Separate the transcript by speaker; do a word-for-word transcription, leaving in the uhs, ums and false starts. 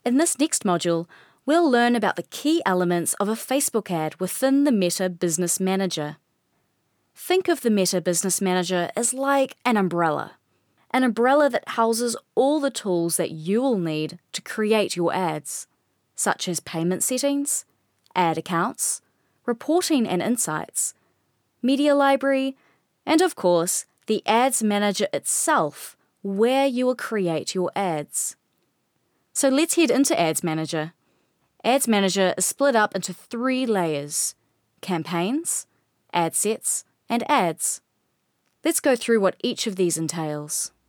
Speaker 1: In this next module, we'll learn about the key elements of a Facebook ad within the Meta Business Manager. Think of the Meta Business Manager as like an umbrella. An umbrella that houses all the tools that you will need to create your ads, such as payment settings, ad accounts, reporting and insights, media library, and of course, the Ads Manager itself, where you will create your ads. So let's head into Ads Manager. Ads Manager is split up into three layers: campaigns, ad sets, and ads. Let's go through what each of these entails.